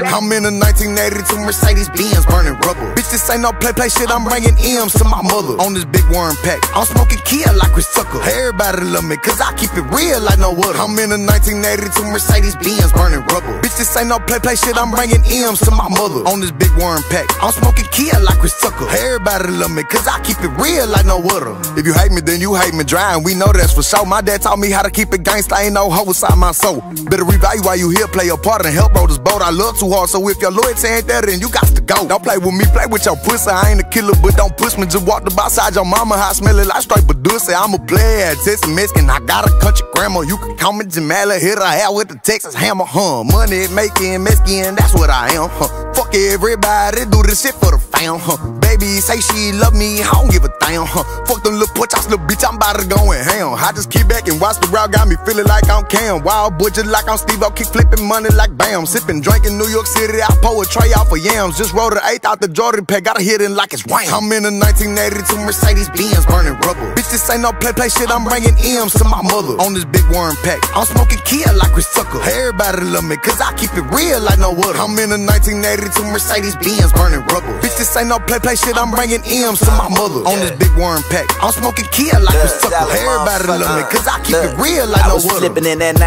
I'm in a 1982 Mercedes Benz burning rubber. Bitch, this ain't no play shit, I'm bringing M's to my mother. On this big worm pack, I'm smoking Kia like Chris Tucker. Everybody love me, cause I keep it real like no other. I'm in a 1982 Mercedes Benz burning rubber. Bitch, this ain't no play shit, I'm bringing M's to my mother. On this big worm pack, I'm smoking Kia like Chris Tucker. Everybody love me, cause I keep it real like no other. If you hate me, then you hate me dry, and we know that's for sure. My dad taught me how to keep it gangsta, ain't no hoe inside my soul. Better revalue while you here, play a part and help roll this boat. I love too hard, so if your loyalty ain't there, then you got to go. Don't play with me, play with your pussy. I ain't a killer, but don't push me. Just walk up outside your mama house, smell it like straight Badussy. I'm a player, Texas Mexican. I got a country grandma. You can call me Jamala, hit her hair with the Texas hammer, money making Mexican, that's what I am, Fuck everybody, do this shit for the fam, Baby say she love me, I don't give a damn, Fuck them little porch house, little bitch, I'm about to go in ham. I just keep back and watch the route, got me feeling like I'm Cam. Wild boy, just like I'm Steve-O, kick flipping money like bam. Sipping, drinking New York City, I pour a tray out for yams. Just rolled an 8th out the Jordan pack, gotta hit it like it's wham. I'm in a 1982 Mercedes Benz burning rubber. Bitch, this ain't no play shit, I'm bringing M's to my mother. On this big worm pack, I'm smoking Kia like Chris Tucker. Everybody love me, cause I keep it real like no other. I'm in a 1982 Mercedes Benz burning rubber. Bitch, this ain't no play shit, I'm bringing M's to my mother. On this big worm pack, I'm smoking Kia like Chris Tucker. Everybody love me, cause I keep it real like no other. I was flipping in that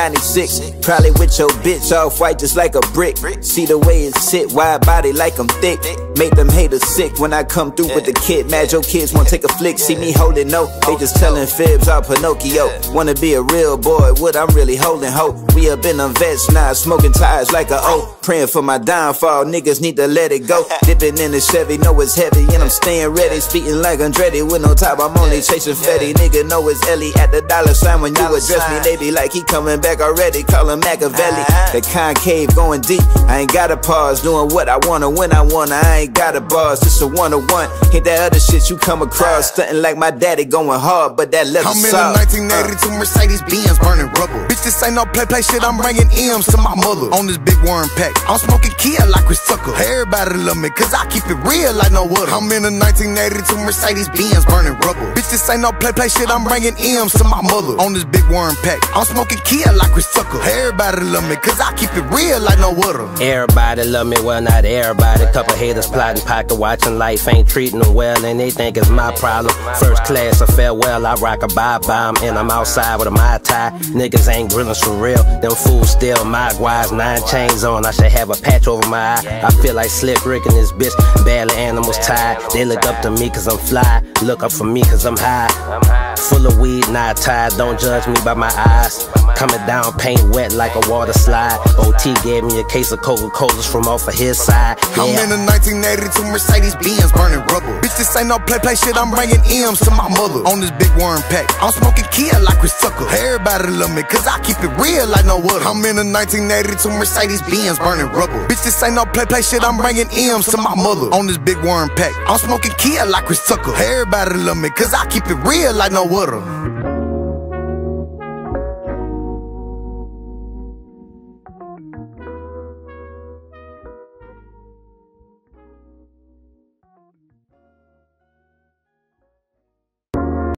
1996, probably with your bitch off white just like a brick. See the way it sit, wide body like I'm thick. Make them haters sick when I come through with the kid. Mad your kids wanna take a flick, see me holding no. They just telling fibs out Pinocchio. Wanna be a real boy, what I'm really holding hope. We up in them vets now, smoking tires like a O. Praying for my downfall, niggas need to let it go. Dipping in the Chevy, know it's heavy, and I'm staying ready. Speaking like Andretti, with no top, I'm only chasing Fetty. Nigga know it's Ellie at the dollar sign. When you address me, they be like, he coming back already. Call him Machiavelli. The concave going deep, I ain't gotta pause. Doing what I wanna, when I wanna, I ain't gotta bars. Just a one-on-one, hit that other shit you come across. Stunting like my daddy going hard, but that leather soft. I'm in a 1982 Mercedes Benz burning rubber. Bitch, this ain't no play shit, I'm bringing M's to my mother. On this big worm pack, I'm smoking Kia like Chris Tucker. Everybody love me, cause I keep it real like no other. I'm in a 1982 Mercedes Benz burning rubber. Bitch, this ain't no play shit, I'm bringing M's to my mother. On this big worm pack, I'm smoking Kia like Chris Tucker. Everybody love me, cause I keep it real like no other. Everybody love me, well not everybody. Couple haters plotting, pocket watching, life ain't treating them well, and they think it's my problem. First class or farewell, I rock a bye-bomb, and I'm outside with a Mai Tai. Niggas ain't grillin' for real, them fools still my guys. 9 chains on, I should have a patch over my eye. I feel like Slick Rick and this bitch, barely animals tied. They look up to me cause I'm fly, look up for me cause I'm high. Full of weed, not tied, don't judge me by my eyes. Coming down, paint wet like a water slide. OT gave me a case of Coca-Colas from off of his side. I'm in a 1982 Mercedes Benz burning rubber. Bitch, this ain't no play shit, I'm bringing M's to my mother. On this big worm pack, I'm smoking Kia like Chris Tucker. Everybody love me, cause I keep it real like no other. I'm in a 1982 Mercedes Benz burning rubber. Bitch, this ain't no play shit, I'm bringing M's to my mother. On this big worm pack, I'm smoking Kia like Chris Tucker. Everybody love me, cause I keep it real like no other.